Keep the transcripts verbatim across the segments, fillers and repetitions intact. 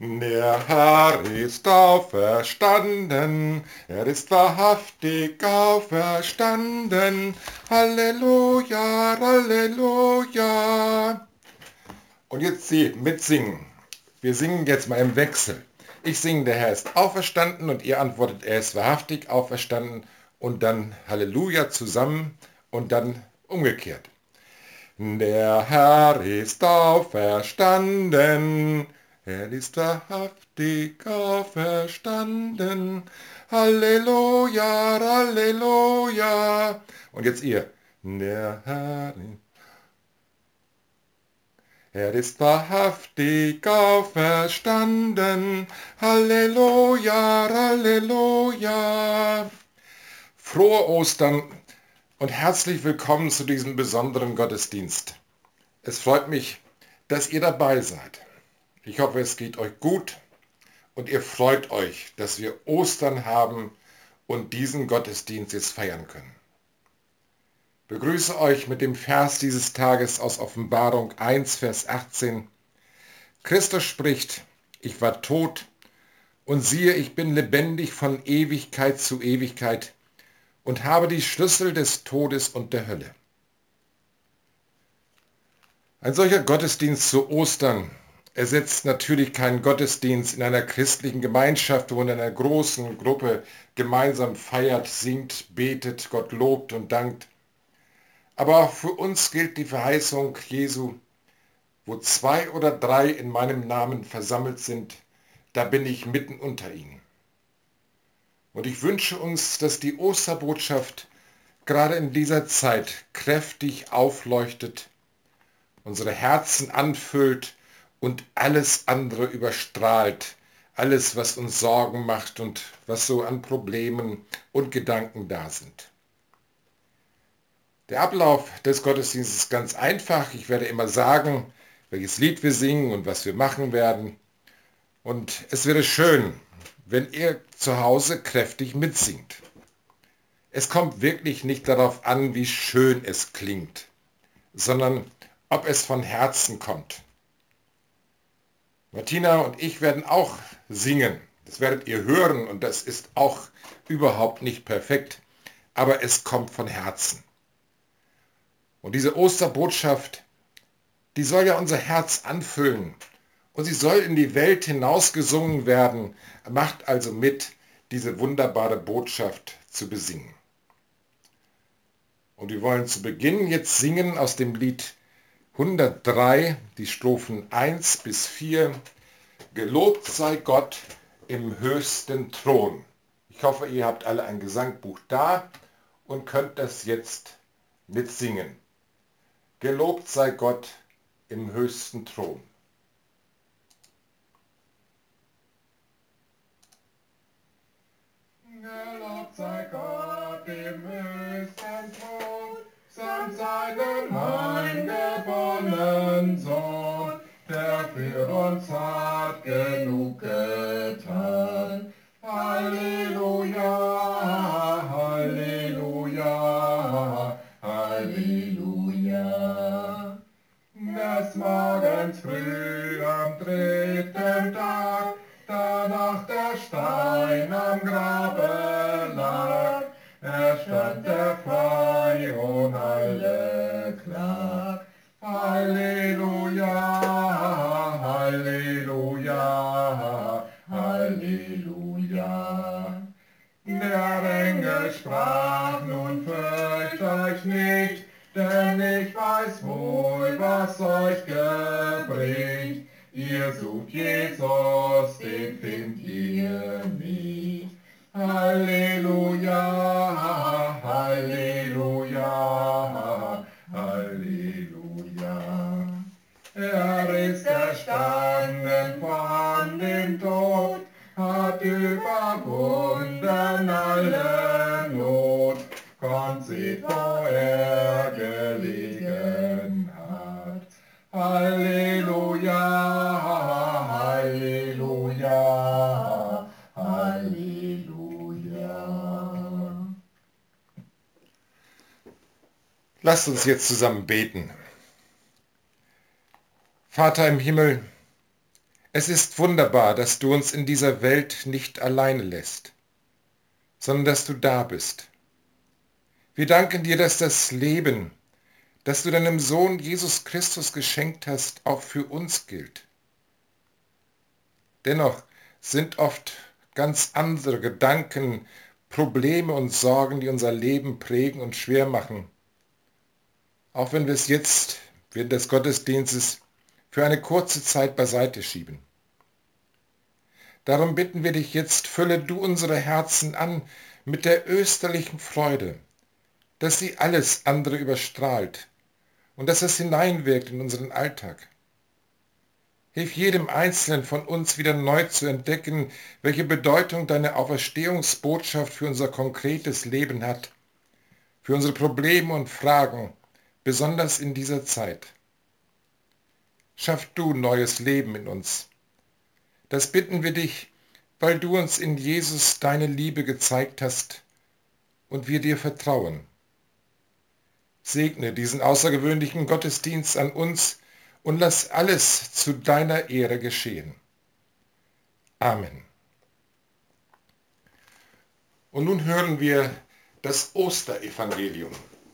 Der Herr ist auferstanden, er ist wahrhaftig auferstanden. Halleluja, Halleluja. Und jetzt Sie mitsingen. Wir singen jetzt mal im Wechsel. Ich singe, der Herr ist auferstanden und ihr antwortet, er ist wahrhaftig auferstanden und dann Halleluja zusammen und dann umgekehrt. Der Herr ist auferstanden, er ist wahrhaftig auferstanden. Halleluja, Halleluja. Und jetzt ihr. Der Herr, er ist wahrhaftig auferstanden. Halleluja, Halleluja. Frohe Ostern und herzlich willkommen zu diesem besonderen Gottesdienst. Es freut mich, dass ihr dabei seid. Ich hoffe, es geht euch gut und ihr freut euch, dass wir Ostern haben und diesen Gottesdienst jetzt feiern können. Ich begrüße euch mit dem Vers dieses Tages aus Offenbarung eins, Vers achtzehn. Christus spricht, ich war tot und siehe, ich bin lebendig von Ewigkeit zu Ewigkeit und habe die Schlüssel des Todes und der Hölle. Ein solcher Gottesdienst zu Ostern ersetzt natürlich keinen Gottesdienst in einer christlichen Gemeinschaft, wo man in einer großen Gruppe gemeinsam feiert, singt, betet, Gott lobt und dankt. Aber auch für uns gilt die Verheißung Jesu, wo zwei oder drei in meinem Namen versammelt sind, da bin ich mitten unter ihnen. Und ich wünsche uns, dass die Osterbotschaft gerade in dieser Zeit kräftig aufleuchtet, unsere Herzen anfüllt und alles andere überstrahlt, alles, was uns Sorgen macht und was so an Problemen und Gedanken da sind. Der Ablauf des Gottesdienstes ist ganz einfach. Ich werde immer sagen, welches Lied wir singen und was wir machen werden. Und es wäre schön, wenn ihr zu Hause kräftig mitsingt. Es kommt wirklich nicht darauf an, wie schön es klingt, sondern ob es von Herzen kommt. Martina und ich werden auch singen. Das werdet ihr hören und das ist auch überhaupt nicht perfekt, aber es kommt von Herzen. Und diese Osterbotschaft, die soll ja unser Herz anfüllen und sie soll in die Welt hinausgesungen werden. Macht also mit, diese wunderbare Botschaft zu besingen. Und wir wollen zu Beginn jetzt singen aus dem Lied hundertdrei, die Strophen eins bis vier. Gelobt sei Gott im höchsten Thron. Ich hoffe, ihr habt alle ein Gesangbuch da und könnt das jetzt mitsingen. Gelobt sei Gott im höchsten Thron. Gelobt sei Gott im höchsten Thron, samt seinem eingeborenen Sohn, der für uns hat genug getan. Halleluja, Halleluja, Halleluja. Des Morgens früh am dritten Tag, da noch der Stein am Grabe lag, erstand er frei und alle Klag. Halleluja, Halleluja, Halleluja. Der Engel sprach, nun fürcht euch nicht, denn ich weiß wohl, was euch gebringt. Ihr sucht Jesus, den findet ihr nicht. Halleluja, Halleluja, Halleluja. Er ist erstanden von dem Tod, hat überwunden alle Not, kommt, seht, wo er gelegen hat. Halleluja, Halleluja, Halleluja. Lasst uns jetzt zusammen beten. Vater im Himmel, Es ist wunderbar, dass du uns in dieser Welt nicht alleine lässt, sondern dass du da bist. Wir danken dir, dass das Leben, das du deinem Sohn Jesus Christus geschenkt hast, auch für uns gilt. Dennoch sind oft ganz andere Gedanken, Probleme und Sorgen, die unser Leben prägen und schwer machen. Auch wenn wir es jetzt während des Gottesdienstes für eine kurze Zeit beiseite schieben. Darum bitten wir dich jetzt, fülle du unsere Herzen an mit der österlichen Freude, dass sie alles andere überstrahlt und dass es hineinwirkt in unseren Alltag. Hilf jedem Einzelnen von uns wieder neu zu entdecken, welche Bedeutung deine Auferstehungsbotschaft für unser konkretes Leben hat, für unsere Probleme und Fragen, besonders in dieser Zeit. Schaff du neues Leben in uns. Das bitten wir dich, weil du uns in Jesus deine Liebe gezeigt hast und wir dir vertrauen. Segne diesen außergewöhnlichen Gottesdienst an uns und lass alles zu deiner Ehre geschehen. Amen. Und nun hören wir das Osterevangelium.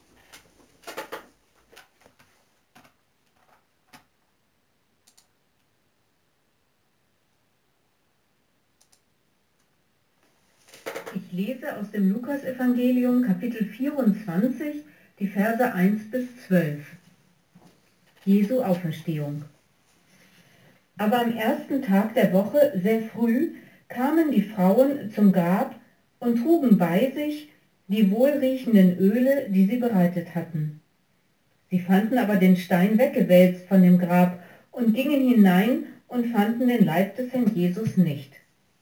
Ich lese aus dem Lukasevangelium Kapitel vierundzwanzig, die Verse eins bis zwölf. Jesu Auferstehung. Aber am ersten Tag der Woche, sehr früh, kamen die Frauen zum Grab und trugen bei sich die wohlriechenden Öle, die sie bereitet hatten. Sie fanden aber den Stein weggewälzt von dem Grab und gingen hinein und fanden den Leib des Herrn Jesus nicht.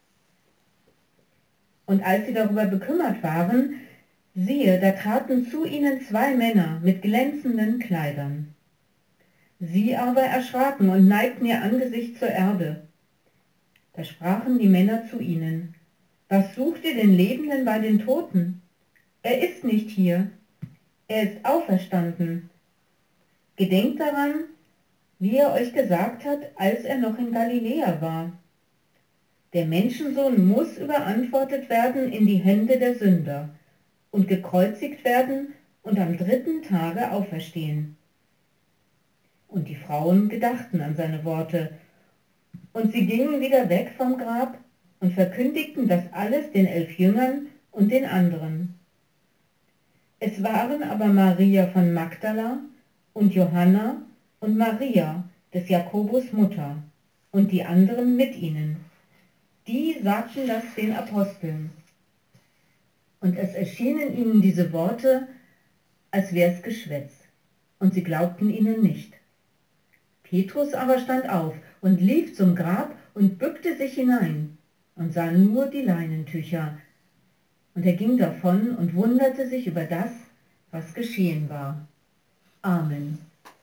Und als sie darüber bekümmert waren, siehe, da traten zu ihnen zwei Männer mit glänzenden Kleidern. Sie aber erschraken und neigten ihr Angesicht zur Erde. Da sprachen die Männer zu ihnen: Was sucht ihr den Lebenden bei den Toten? Er ist nicht hier, er ist auferstanden. Gedenkt daran, wie er euch gesagt hat, als er noch in Galiläa war. Der Menschensohn muss überantwortet werden in die Hände der Sünder und gekreuzigt werden und am dritten Tage auferstehen. Und die Frauen gedachten an seine Worte, und sie gingen wieder weg vom Grab und verkündigten das alles den elf Jüngern und den anderen. Es waren aber Maria von Magdala und Johanna und Maria, des Jakobus Mutter, und die anderen mit ihnen. Die sagten das den Aposteln. Und es erschienen ihnen diese Worte, als wär's Geschwätz, und sie glaubten ihnen nicht. Petrus aber stand auf und lief zum Grab und bückte sich hinein und sah nur die Leinentücher. Und er ging davon und wunderte sich über das, was geschehen war. Amen.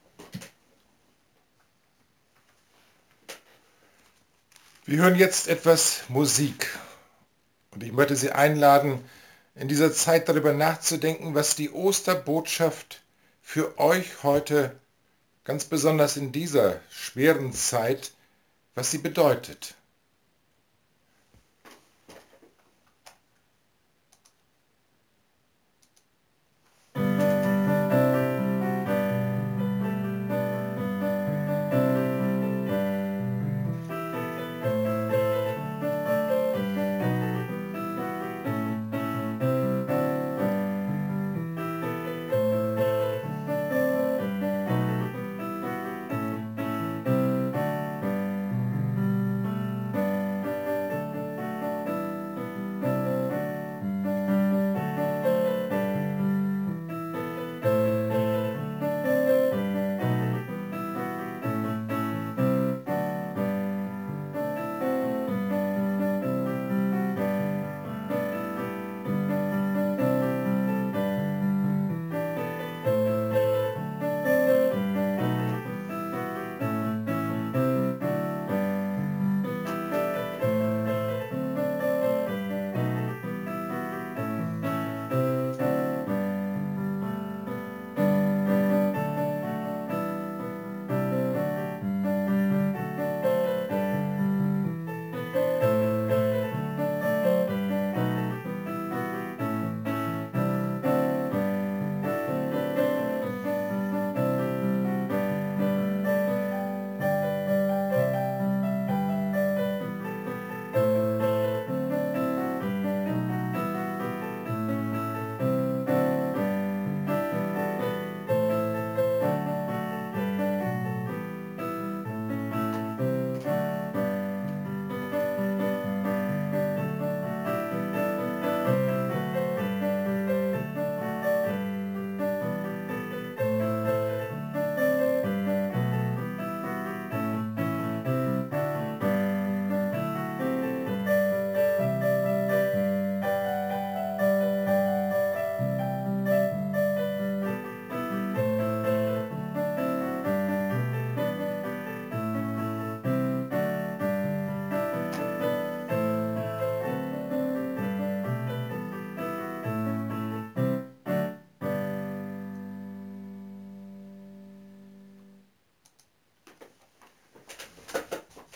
Wir hören jetzt etwas Musik und ich möchte Sie einladen, in dieser Zeit darüber nachzudenken, was die Osterbotschaft für euch heute, ganz besonders in dieser schweren Zeit, was sie bedeutet.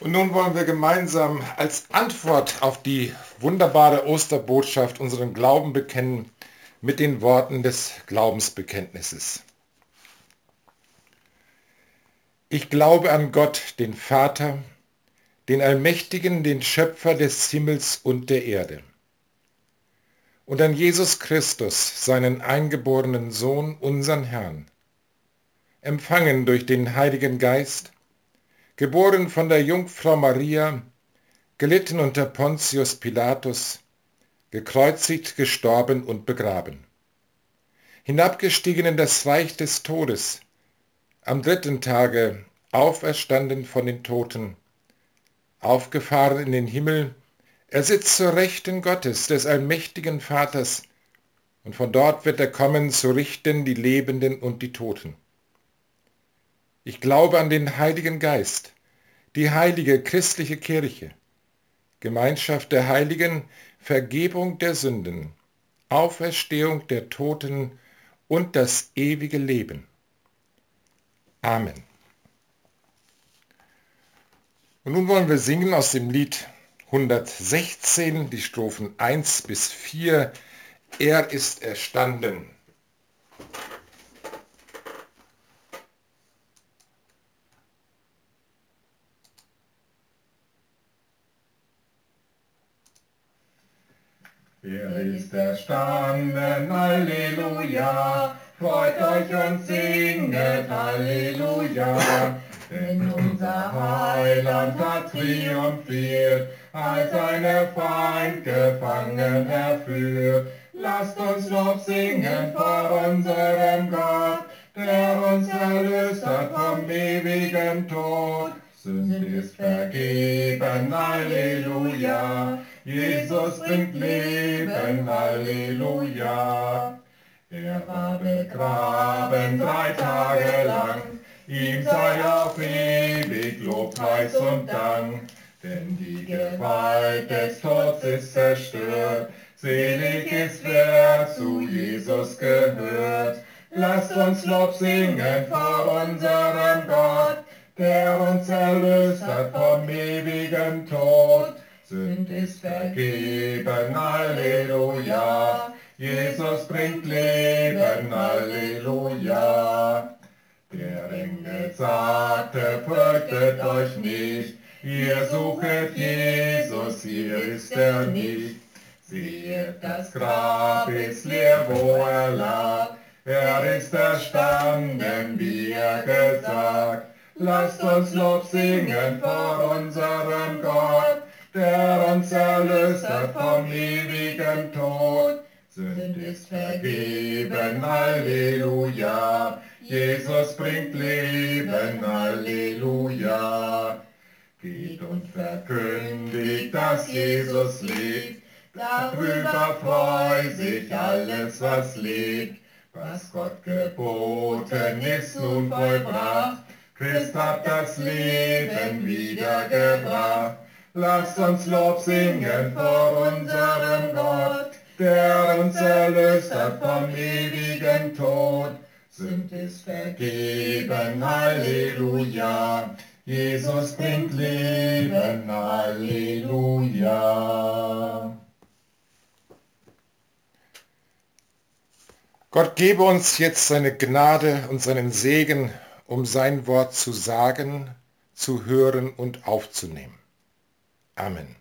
Und nun wollen wir gemeinsam als Antwort auf die wunderbare Osterbotschaft unseren Glauben bekennen mit den Worten des Glaubensbekenntnisses. Ich glaube an Gott, den Vater, den Allmächtigen, den Schöpfer des Himmels und der Erde. Und an Jesus Christus, seinen eingeborenen Sohn, unseren Herrn, empfangen durch den Heiligen Geist, geboren von der Jungfrau Maria, gelitten unter Pontius Pilatus, gekreuzigt, gestorben und begraben, hinabgestiegen in das Reich des Todes, am dritten Tage auferstanden von den Toten, aufgefahren in den Himmel, er sitzt zur Rechten Gottes, des allmächtigen Vaters, und von dort wird er kommen, zu richten die Lebenden und die Toten. Ich glaube an den Heiligen Geist, die heilige christliche Kirche, Gemeinschaft der Heiligen, Vergebung der Sünden, Auferstehung der Toten und das ewige Leben. Amen. Und nun wollen wir singen aus dem Lied hundertsechzehn, die Strophen eins bis vier, Er ist erstanden. Er ist erstanden, Halleluja, freut euch und singet, Halleluja, denn unser Heiland hat triumphiert, als seine Feind gefangen erführt. Lasst uns Lob singen vor unserem Gott, der uns erlöst hat vom ewigen Tod. Sünd ist vergeben, Halleluja, Jesus bringt Leben, Halleluja. Er war begraben drei Tage lang, ihm sei auf ewig Lobpreis und Dank. Denn die Gewalt des Todes ist zerstört, selig ist wer zu Jesus gehört. Lasst uns Lob singen vor unserem Gott, der uns erlöst hat vom ewigen Tod. Sünd ist vergeben, Halleluja, Jesus bringt Leben, Halleluja. Der Engel sagte, fürchtet euch nicht, ihr suchet Jesus, hier ist er nicht. Seht, das Grab ist leer, wo er lag, er ist erstanden, wie er gesagt. Lasst uns Lob singen vor unserem Gott, der uns erlöst hat vom ewigen Tod. Sünd ist vergeben, Halleluja, Jesus bringt Leben, Halleluja. Geht und verkündigt, dass Jesus lebt, darüber freut sich alles, was lebt. Was Gott geboten ist nun vollbracht, Christ hat das Leben wiedergebracht. Lasst uns Lob singen vor unserem Gott, der uns erlöst hat vom ewigen Tod. Sünd ist vergeben, Halleluja, Jesus bringt Leben, Halleluja. Gott gebe uns jetzt seine Gnade und seinen Segen, um sein Wort zu sagen, zu hören und aufzunehmen. Amen.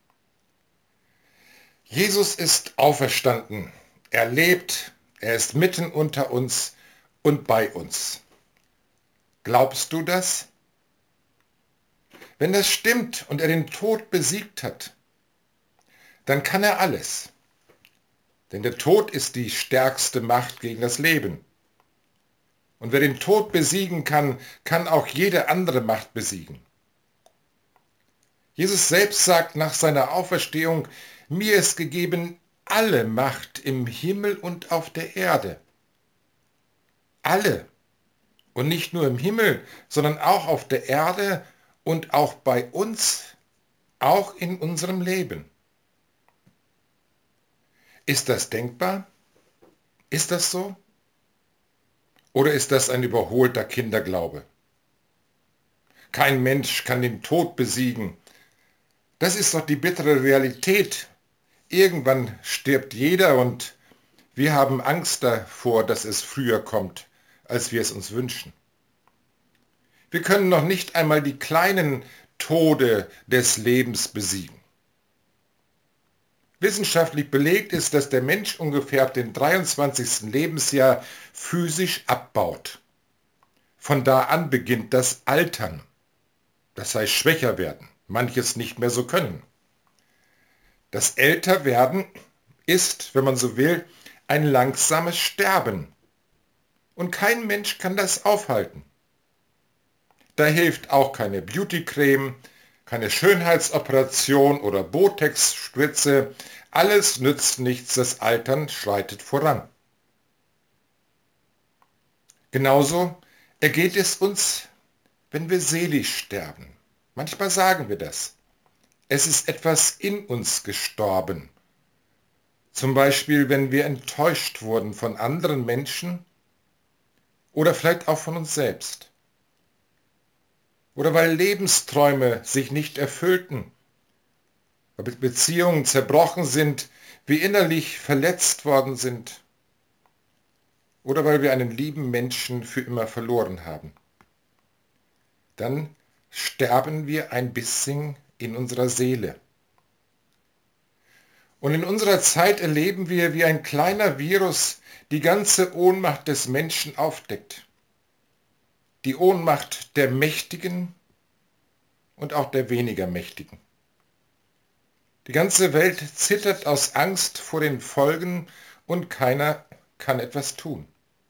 Jesus ist auferstanden. Er lebt, er ist mitten unter uns und bei uns. Glaubst du das? Wenn das stimmt und er den Tod besiegt hat, dann kann er alles. Denn der Tod ist die stärkste Macht gegen das Leben. Und wer den Tod besiegen kann, kann auch jede andere Macht besiegen. Jesus selbst sagt nach seiner Auferstehung, mir ist gegeben alle Macht im Himmel und auf der Erde. Alle. Und nicht nur im Himmel, sondern auch auf der Erde und auch bei uns, auch in unserem Leben. Ist das denkbar? Ist das so? Oder ist das ein überholter Kinderglaube? Kein Mensch kann den Tod besiegen. Das ist doch die bittere Realität. Irgendwann stirbt jeder und wir haben Angst davor, dass es früher kommt, als wir es uns wünschen. Wir können noch nicht einmal die kleinen Tode des Lebens besiegen. Wissenschaftlich belegt ist, dass der Mensch ungefähr ab dem dreiundzwanzigsten Lebensjahr physisch abbaut. Von da an beginnt das Altern, das heißt schwächer werden, manches nicht mehr so können. Das Älterwerden ist, wenn man so will, ein langsames Sterben. Und kein Mensch kann das aufhalten. Da hilft auch keine Beautycreme, keine Schönheitsoperation oder Botox-Spritze. Alles nützt nichts, das Altern schreitet voran. Genauso ergeht es uns, wenn wir seelisch sterben. Manchmal sagen wir das. Es ist etwas in uns gestorben. Zum Beispiel, wenn wir enttäuscht wurden von anderen Menschen oder vielleicht auch von uns selbst. Oder weil Lebensträume sich nicht erfüllten, weil Beziehungen zerbrochen sind, wir innerlich verletzt worden sind. Oder weil wir einen lieben Menschen für immer verloren haben. Dann sterben wir ein bisschen in unserer Seele. Und in unserer Zeit erleben wir, wie ein kleiner Virus die ganze Ohnmacht des Menschen aufdeckt. Die Ohnmacht der Mächtigen und auch der weniger Mächtigen. Die ganze Welt zittert aus Angst vor den Folgen und keiner kann etwas tun.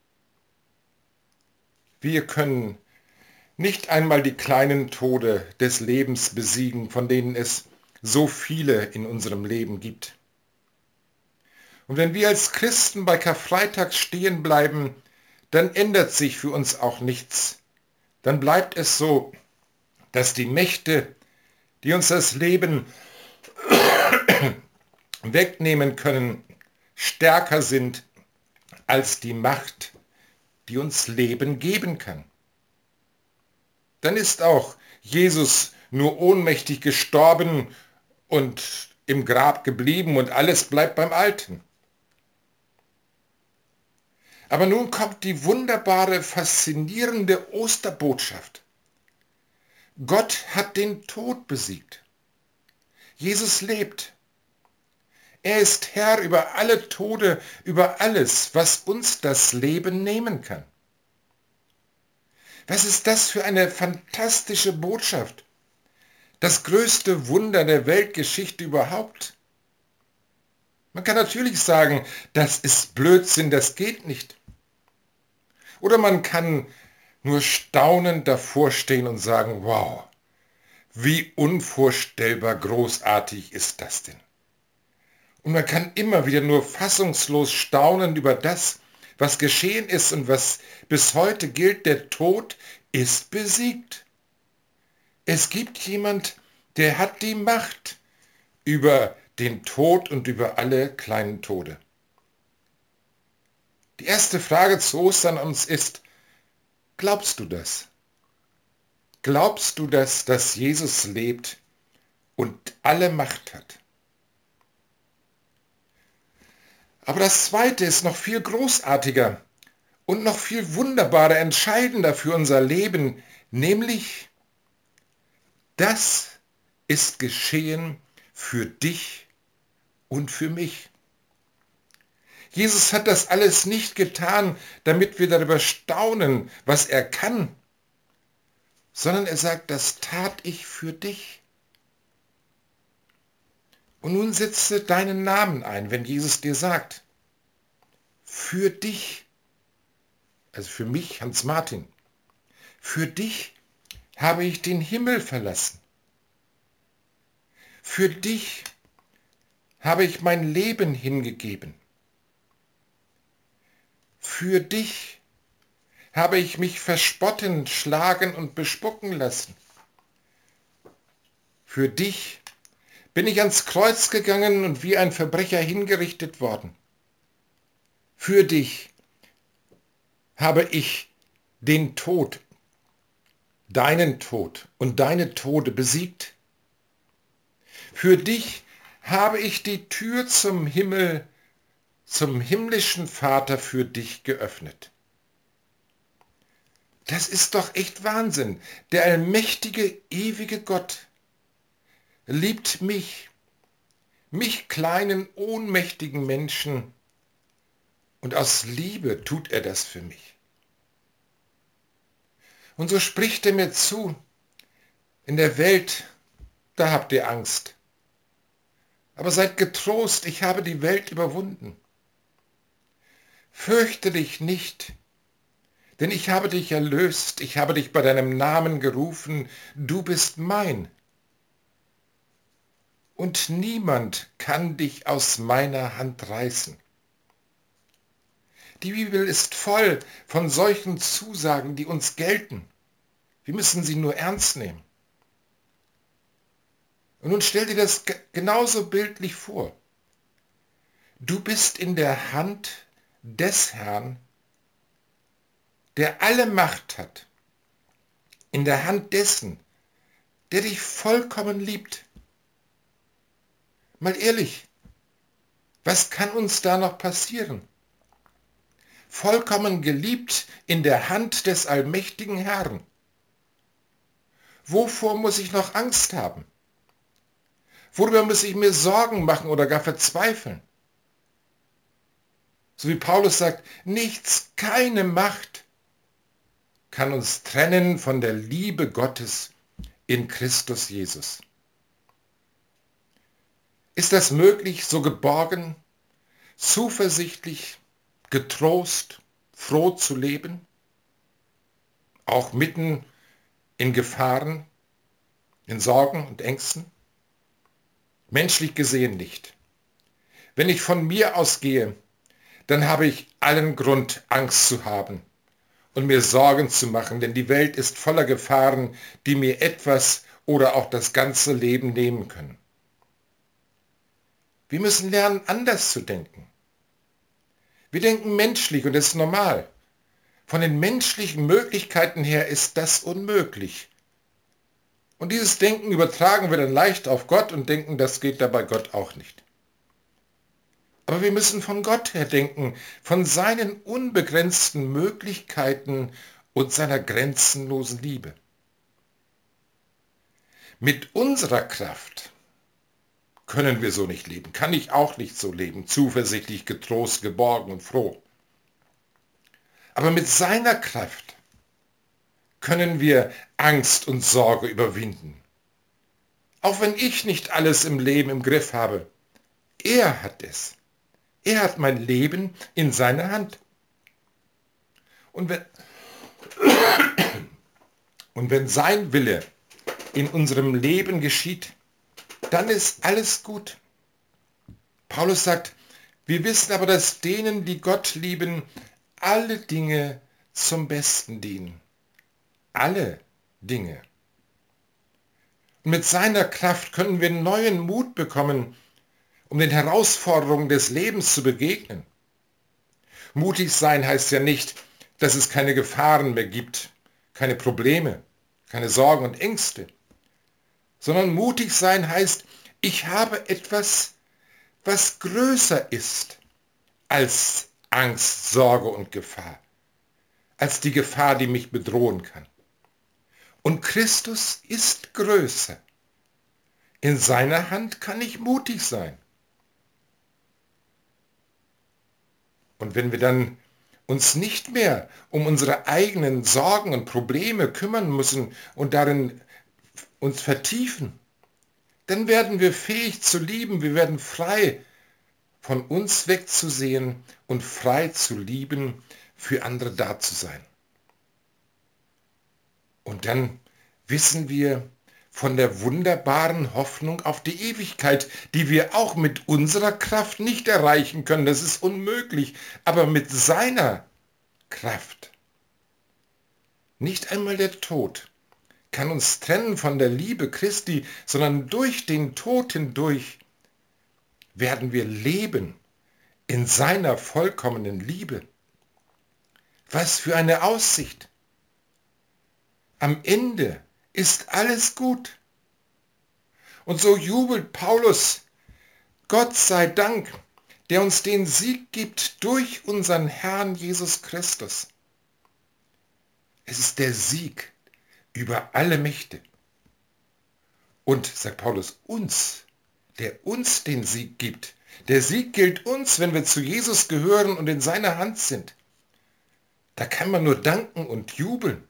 Wir können nicht einmal die kleinen Tode des Lebens besiegen, von denen es so viele in unserem Leben gibt. Und wenn wir als Christen bei Karfreitag stehen bleiben, dann ändert sich für uns auch nichts. Dann bleibt es so, dass die Mächte, die uns das Leben wegnehmen können, stärker sind als die Macht, die uns Leben geben kann. Dann ist auch Jesus nur ohnmächtig gestorben und im Grab geblieben und alles bleibt beim Alten. Aber nun kommt die wunderbare, faszinierende Osterbotschaft. Gott hat den Tod besiegt. Jesus lebt. Er ist Herr über alle Tode, über alles, was uns das Leben nehmen kann. Was ist das für eine fantastische Botschaft? Das größte Wunder der Weltgeschichte überhaupt. Man kann natürlich sagen, das ist Blödsinn, das geht nicht. Oder man kann nur staunend davor stehen und sagen, wow, wie unvorstellbar großartig ist das denn? Und man kann immer wieder nur fassungslos staunen über das, was geschehen ist und was bis heute gilt, der Tod ist besiegt. Es gibt jemand, der hat die Macht über den Tod und über alle kleinen Tode. Die erste Frage zu Ostern an uns ist, glaubst du das? Glaubst du das, dass Jesus lebt und alle Macht hat? Aber das Zweite ist noch viel großartiger und noch viel wunderbarer, entscheidender für unser Leben, nämlich, das ist geschehen für dich und für mich. Jesus hat das alles nicht getan, damit wir darüber staunen, was er kann, sondern er sagt, das tat ich für dich. Und nun setze deinen Namen ein, wenn Jesus dir sagt, für dich, also für mich, Hans Martin, für dich habe ich den Himmel verlassen. Für dich habe ich mein Leben hingegeben. Für dich habe ich mich verspotten, schlagen und bespucken lassen. Für dich bin ich ans Kreuz gegangen und wie ein Verbrecher hingerichtet worden. Für dich habe ich den Tod deinen Tod und deine Tode besiegt. Für dich habe ich die Tür zum Himmel, zum himmlischen Vater für dich geöffnet. Das ist doch echt Wahnsinn. Der allmächtige, ewige Gott liebt mich, mich kleinen, ohnmächtigen Menschen, und aus Liebe tut er das für mich. Und so spricht er mir zu, in der Welt, da habt ihr Angst. Aber seid getrost, ich habe die Welt überwunden. Fürchte dich nicht, denn ich habe dich erlöst, ich habe dich bei deinem Namen gerufen, du bist mein. Und niemand kann dich aus meiner Hand reißen. Die Bibel ist voll von solchen Zusagen, die uns gelten. Wir müssen sie nur ernst nehmen. Und nun stell dir das genauso bildlich vor. Du bist in der Hand des Herrn, der alle Macht hat, in der Hand dessen, der dich vollkommen liebt. Mal ehrlich, was kann uns da noch passieren? Vollkommen geliebt in der Hand des allmächtigen Herrn. Wovor muss ich noch Angst haben? Worüber muss ich mir Sorgen machen oder gar verzweifeln? So wie Paulus sagt, nichts, keine Macht kann uns trennen von der Liebe Gottes in Christus Jesus. Ist das möglich, so geborgen, zuversichtlich, getrost, froh zu leben? Auch mitten in Gefahren, in Sorgen und Ängsten? Menschlich gesehen nicht. Wenn ich von mir ausgehe, dann habe ich allen Grund, Angst zu haben und mir Sorgen zu machen, denn die Welt ist voller Gefahren, die mir etwas oder auch das ganze Leben nehmen können. Wir müssen lernen, anders zu denken. Wir denken menschlich und das ist normal. Von den menschlichen Möglichkeiten her ist das unmöglich. Und dieses Denken übertragen wir dann leicht auf Gott und denken, das geht dabei Gott auch nicht. Aber wir müssen von Gott her denken, von seinen unbegrenzten Möglichkeiten und seiner grenzenlosen Liebe. Mit unserer Kraft können wir so nicht leben, kann ich auch nicht so leben, zuversichtlich, getrost, geborgen und froh. Aber mit seiner Kraft können wir Angst und Sorge überwinden. Auch wenn ich nicht alles im Leben im Griff habe, er hat es. Er hat mein Leben in seiner Hand. Und wenn, und wenn sein Wille in unserem Leben geschieht, dann ist alles gut. Paulus sagt, wir wissen aber, dass denen, die Gott lieben, alle Dinge zum Besten dienen. Alle Dinge. Und mit seiner Kraft können wir neuen Mut bekommen, um den Herausforderungen des Lebens zu begegnen. Mutig sein heißt ja nicht, dass es keine Gefahren mehr gibt, keine Probleme, keine Sorgen und Ängste, sondern mutig sein heißt, ich habe etwas, was größer ist als Angst, Sorge und Gefahr, als die Gefahr, die mich bedrohen kann. Und Christus ist größer. In seiner Hand kann ich mutig sein. Und wenn wir dann uns nicht mehr um unsere eigenen Sorgen und Probleme kümmern müssen und darin uns vertiefen, dann werden wir fähig zu lieben, wir werden frei von uns wegzusehen und frei zu lieben, für andere da zu sein. Und dann wissen wir von der wunderbaren Hoffnung auf die Ewigkeit, die wir auch mit unserer Kraft nicht erreichen können. Das ist unmöglich, aber mit seiner Kraft. Nicht einmal der Tod kann uns trennen von der Liebe Christi, sondern durch den Tod hindurch werden wir leben in seiner vollkommenen Liebe. Was für eine Aussicht! Am Ende ist alles gut. Und so jubelt Paulus, Gott sei Dank, der uns den Sieg gibt durch unseren Herrn Jesus Christus. Es ist der Sieg über alle Mächte. Und, sagt Paulus, uns, der uns den Sieg gibt. Der Sieg gilt uns, wenn wir zu Jesus gehören und in seiner Hand sind. Da kann man nur danken und jubeln.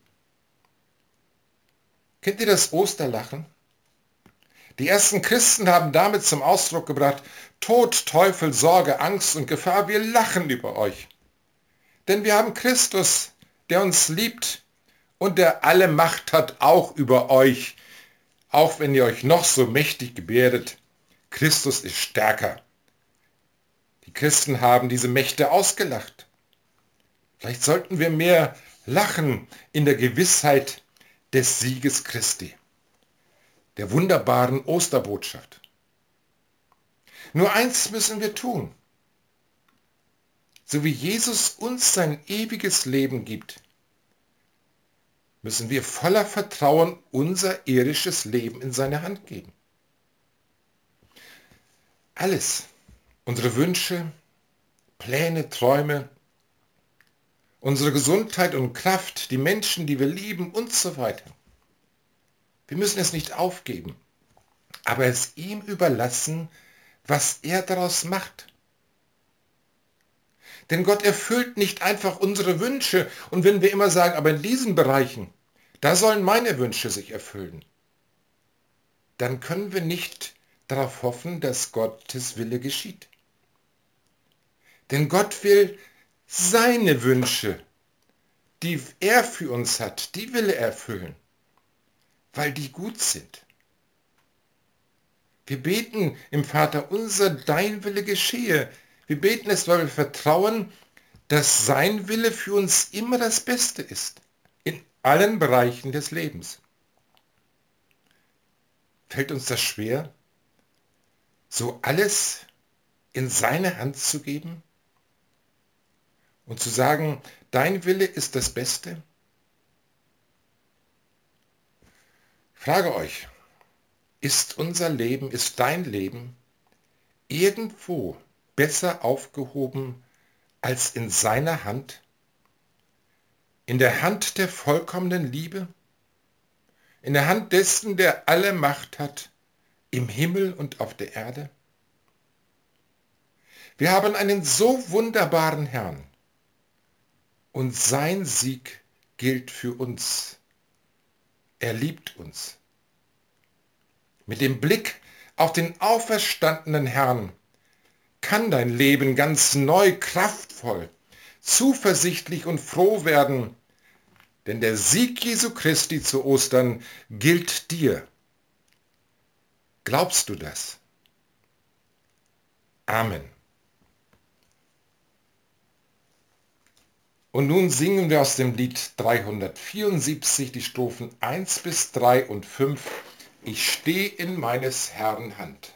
Kennt ihr das Osterlachen? Die ersten Christen haben damit zum Ausdruck gebracht, Tod, Teufel, Sorge, Angst und Gefahr, wir lachen über euch. Denn wir haben Christus, der uns liebt und der alle Macht hat, auch über euch. Auch wenn ihr euch noch so mächtig gebärdet, Christus ist stärker. Die Christen haben diese Mächte ausgelacht. Vielleicht sollten wir mehr lachen in der Gewissheit des Sieges Christi, der wunderbaren Osterbotschaft. Nur eins müssen wir tun. So wie Jesus uns sein ewiges Leben gibt, müssen wir voller Vertrauen unser irdisches Leben in seine Hand geben. Alles, unsere Wünsche, Pläne, Träume, unsere Gesundheit und Kraft, die Menschen, die wir lieben und so weiter. Wir müssen es nicht aufgeben, aber es ihm überlassen, was er daraus macht. Denn Gott erfüllt nicht einfach unsere Wünsche und wenn wir immer sagen, aber in diesen Bereichen, da sollen meine Wünsche sich erfüllen, dann können wir nicht darauf hoffen, dass Gottes Wille geschieht. Denn Gott will seine Wünsche, die er für uns hat, die will er erfüllen, weil die gut sind. Wir beten im Vater unser, dein Wille geschehe. Wir beten es, weil wir vertrauen, dass sein Wille für uns immer das Beste ist, in allen Bereichen des Lebens. Fällt uns das schwer, so alles in seine Hand zu geben und zu sagen, dein Wille ist das Beste? Ich frage euch, ist unser Leben, ist dein Leben irgendwo besser aufgehoben als in seiner Hand? In der Hand der vollkommenen Liebe? In der Hand dessen, der alle Macht hat, im Himmel und auf der Erde? Wir haben einen so wunderbaren Herrn und sein Sieg gilt für uns. Er liebt uns. Mit dem Blick auf den auferstandenen Herrn kann dein Leben ganz neu, kraftvoll, zuversichtlich und froh werden, denn der Sieg Jesu Christi zu Ostern gilt dir. Glaubst du das? Amen. Und nun singen wir aus dem Lied dreihundertvierundsiebzig die Strophen eins bis drei und fünf. Ich stehe in meines Herrn Hand.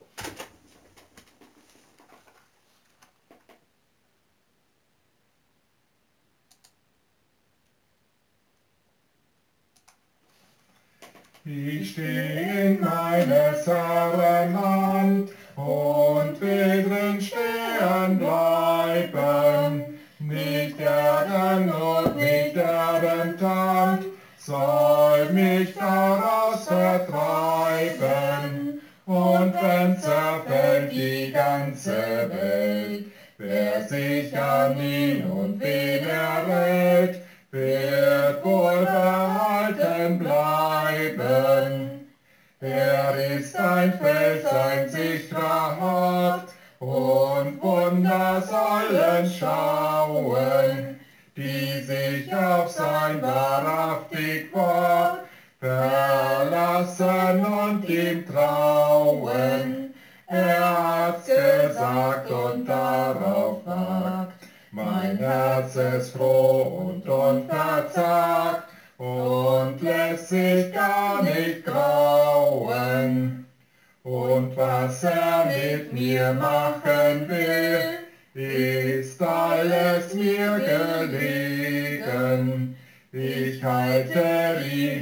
Ich stehe in meines Herrn Hand und will drin stehen bleiben. Nicht Erden und nicht Erdentand soll mich daraus vertreiben. Und wenn zerfällt die ganze Welt, wer sich an ihn und wen erwählt, wird wohl behalten bleiben. Er ist ein Fels, ein sicherer Hort, und Wunder sollen schauen, die sich auf sein wahrhaftig Wort verlassen und ihm trauen. Er hat's gesagt und darauf wagt, mein Herz ist froh und unverzagt und lässt sich gar nicht grauen. Und was er mit mir machen will, ist alles mir gelegen. Ich halte ihn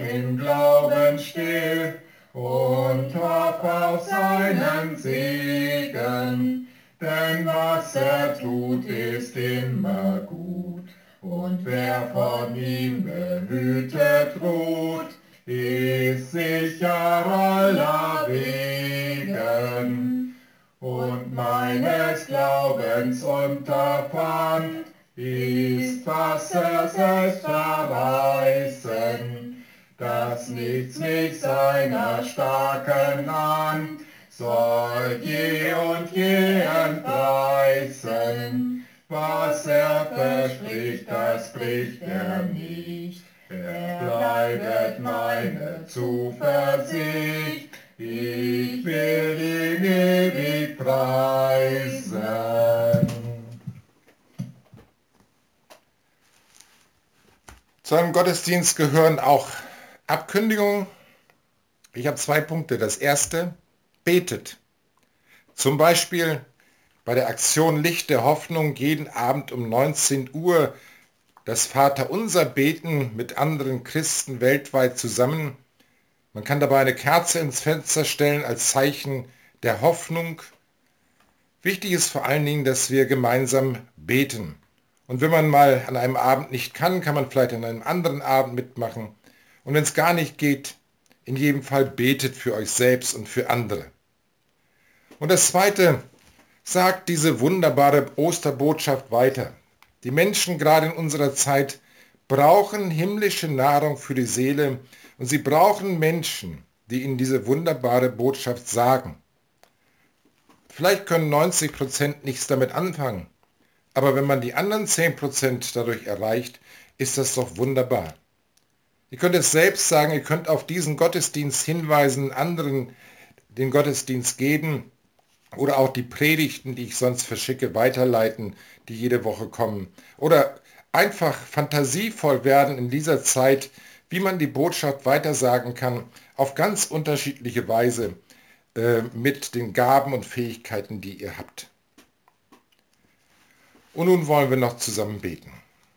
tut, ist immer gut. Und wer von ihm behütet ruht, ist sicher aller Wegen. Und meines Glaubens Unterpfand ist Wasser selbst verreißen, dass nichts mit seiner starken Hand soll je und je entreißen. Was er verspricht, das bricht er nicht. Er bleibet meine Zuversicht, ich will ihn ewig preisen. Zu einem Gottesdienst gehören auch Abkündigungen. Ich habe zwei Punkte. Das erste, betet. Zum Beispiel bei der Aktion Licht der Hoffnung jeden Abend um neunzehn Uhr das Vaterunser beten mit anderen Christen weltweit zusammen. Man kann dabei eine Kerze ins Fenster stellen als Zeichen der Hoffnung. Wichtig ist vor allen Dingen, dass wir gemeinsam beten. Und wenn man mal an einem Abend nicht kann, kann man vielleicht an einem anderen Abend mitmachen. Und wenn es gar nicht geht, in jedem Fall betet für euch selbst und für andere. Und das Zweite, sagt diese wunderbare Osterbotschaft weiter. Die Menschen gerade in unserer Zeit brauchen himmlische Nahrung für die Seele und sie brauchen Menschen, die ihnen diese wunderbare Botschaft sagen. Vielleicht können neunzig Prozent nichts damit anfangen, aber wenn man die anderen zehn Prozent dadurch erreicht, ist das doch wunderbar. Ihr könnt es selbst sagen, ihr könnt auf diesen Gottesdienst hinweisen, anderen den Gottesdienst geben oder auch die Predigten, die ich sonst verschicke, weiterleiten, die jede Woche kommen. Oder einfach fantasievoll werden in dieser Zeit, wie man die Botschaft weitersagen kann, auf ganz unterschiedliche Weise äh, mit den Gaben und Fähigkeiten, die ihr habt. Und nun wollen wir noch zusammen beten.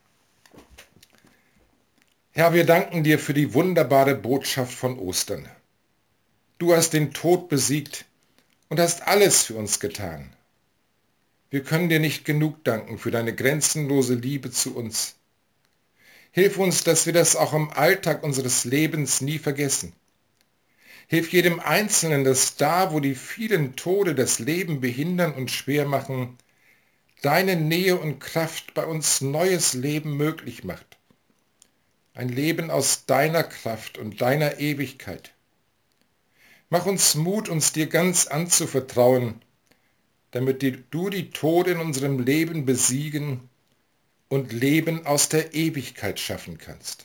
Herr, wir danken dir für die wunderbare Botschaft von Ostern. Du hast den Tod besiegt und hast alles für uns getan. Wir können dir nicht genug danken für deine grenzenlose Liebe zu uns. Hilf uns, dass wir das auch im Alltag unseres Lebens nie vergessen. Hilf jedem Einzelnen, dass da, wo die vielen Tode das Leben behindern und schwer machen, deine Nähe und Kraft bei uns neues Leben möglich macht. Ein Leben aus deiner Kraft und deiner Ewigkeit. Mach uns Mut, uns dir ganz anzuvertrauen, damit du die Tode in unserem Leben besiegen und Leben aus der Ewigkeit schaffen kannst.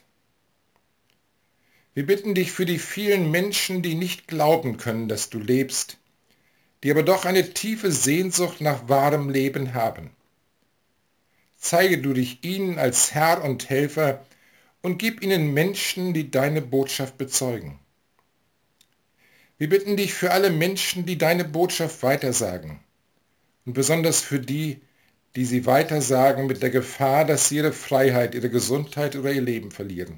Wir bitten dich für die vielen Menschen, die nicht glauben können, dass du lebst, die aber doch eine tiefe Sehnsucht nach wahrem Leben haben. Zeige du dich ihnen als Herr und Helfer und gib ihnen Menschen, die deine Botschaft bezeugen. Wir bitten dich für alle Menschen, die deine Botschaft weitersagen und besonders für die, die sie weitersagen mit der Gefahr, dass sie ihre Freiheit, ihre Gesundheit oder ihr Leben verlieren.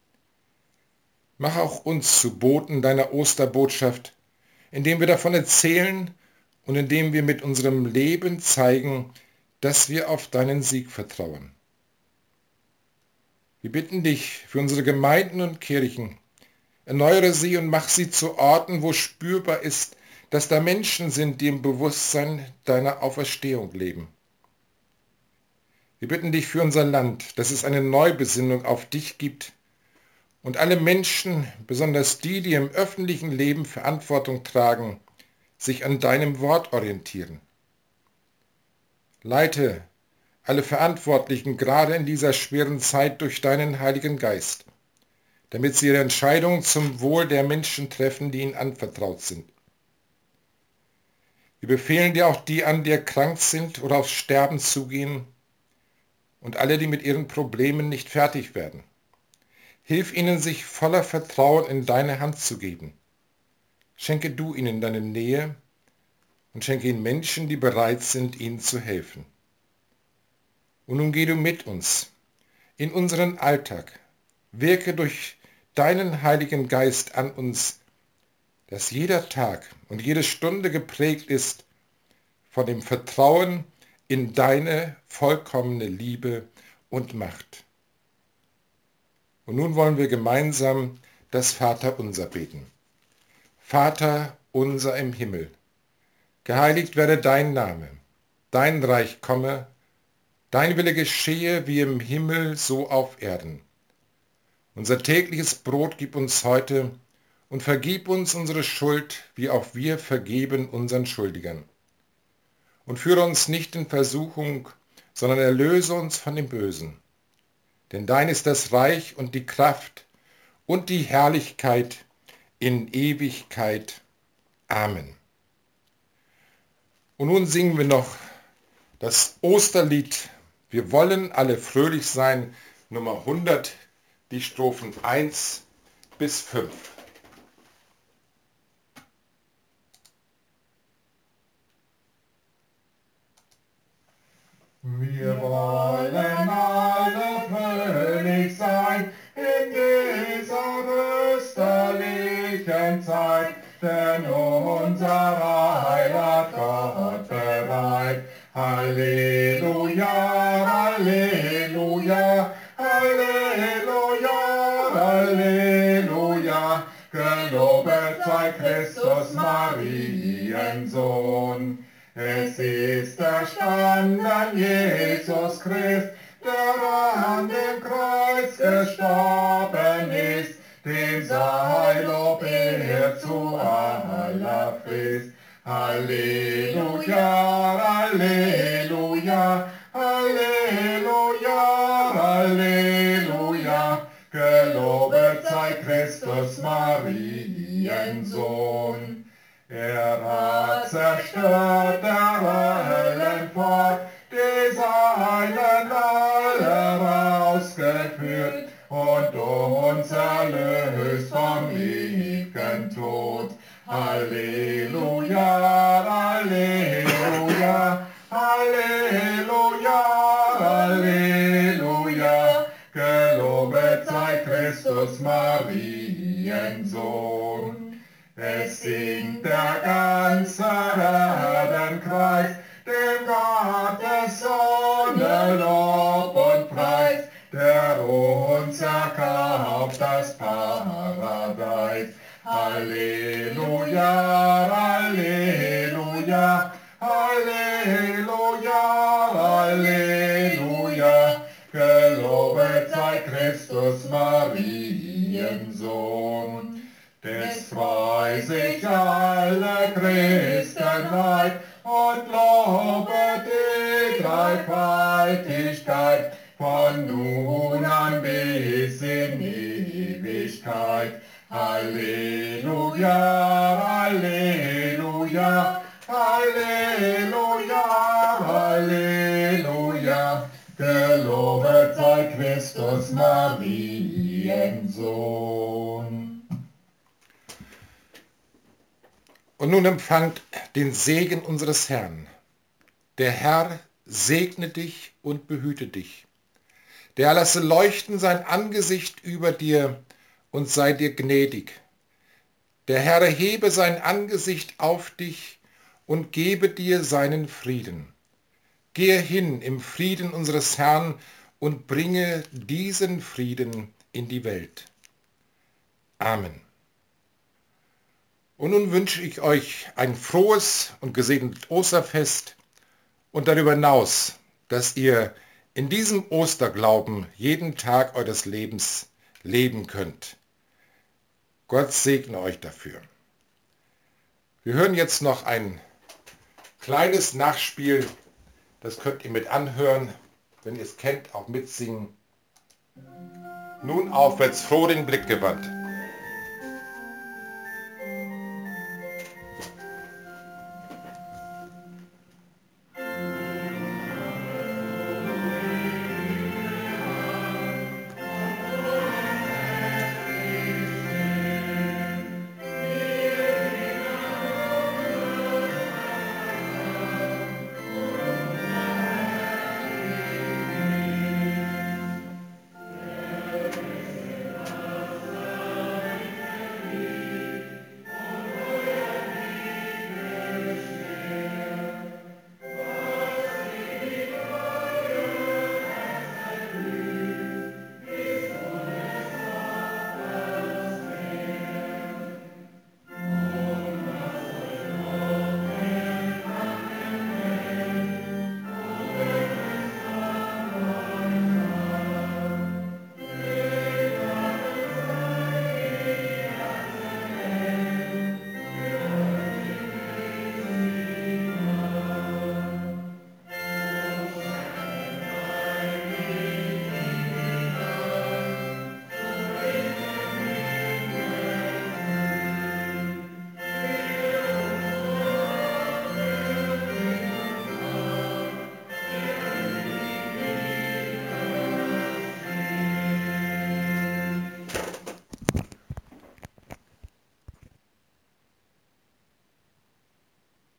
Mach auch uns zu Boten deiner Osterbotschaft, indem wir davon erzählen und indem wir mit unserem Leben zeigen, dass wir auf deinen Sieg vertrauen. Wir bitten dich für unsere Gemeinden und Kirchen, erneuere sie und mach sie zu Orten, wo spürbar ist, dass da Menschen sind, die im Bewusstsein deiner Auferstehung leben. Wir bitten dich für unser Land, dass es eine Neubesinnung auf dich gibt und alle Menschen, besonders die, die im öffentlichen Leben Verantwortung tragen, sich an deinem Wort orientieren. Leite alle Verantwortlichen gerade in dieser schweren Zeit durch deinen Heiligen Geist, damit sie ihre Entscheidungen zum Wohl der Menschen treffen, die ihnen anvertraut sind. Wir befehlen dir auch die an, die krank sind oder aufs Sterben zugehen und alle, die mit ihren Problemen nicht fertig werden. Hilf ihnen, sich voller Vertrauen in deine Hand zu geben. Schenke du ihnen deine Nähe und schenke ihnen Menschen, die bereit sind, ihnen zu helfen. Und nun geh du mit uns in unseren Alltag. Wirke durch deinen Heiligen Geist an uns, dass jeder Tag und jede Stunde geprägt ist von dem Vertrauen in deine vollkommene Liebe und Macht. Und nun wollen wir gemeinsam das Vaterunser beten. Vater unser im Himmel, geheiligt werde dein Name, dein Reich komme, dein Wille geschehe wie im Himmel, so auf Erden. Unser tägliches Brot gib uns heute und vergib uns unsere Schuld, wie auch wir vergeben unseren Schuldigern. Und führe uns nicht in Versuchung, sondern erlöse uns von dem Bösen. Denn dein ist das Reich und die Kraft und die Herrlichkeit in Ewigkeit. Amen. Und nun singen wir noch das Osterlied Wir wollen alle fröhlich sein, Nummer hundert, die Strophen eins bis fünf. Wir wollen alle fröhlich sein in dieser österlichen Zeit, denn unser Heil hat Gott bereit. Halleluja, Halleluja, Halleluja, Halleluja, gelobet sei Christus Mariensohn. Es ist erstanden Jesus Christ, der an dem Kreuz gestorben ist, dem sei Lob er zu aller Frist. Halleluja, Halleluja, Halleluja, Halleluja, gelobet sei Christus Mariensohn. Er hat zerstört der Höllenpfad, die seinen alle rausgeführt und uns erlöst vom ewigen Tod. Halleluja, Halleluja, Halleluja, Halleluja, gelobet sei Christus Mariensohn. Es singt der ganze Erdenkreis, dem Gott des Sonne Lob und Preis, der uns erkauft das Paradies. Halleluja, Halleluja, Halleluja, Halleluja, gelobet sei Christus Mariensohn. Des freu sich alle Christenheit und lobet die Dreifaltigkeit von nun an bis in Ewigkeit. Halleluja, Halleluja, Halleluja, Halleluja, gelobet sei Christus Mariensohn. Und nun empfangt den Segen unseres Herrn. Der Herr segne dich und behüte dich. Der lasse leuchten sein Angesicht über dir und sei dir gnädig. Der Herr erhebe sein Angesicht auf dich und gebe dir seinen Frieden. Gehe hin im Frieden unseres Herrn und bringe diesen Frieden in die Welt. Amen. Und nun wünsche ich euch ein frohes und gesegnetes Osterfest und darüber hinaus, dass ihr in diesem Osterglauben jeden Tag eures Lebens leben könnt. Gott segne euch dafür. Wir hören jetzt noch ein kleines Nachspiel, das könnt ihr mit anhören, wenn ihr es kennt, auch mitsingen. Nun aufwärts, froh den Blick gewandt.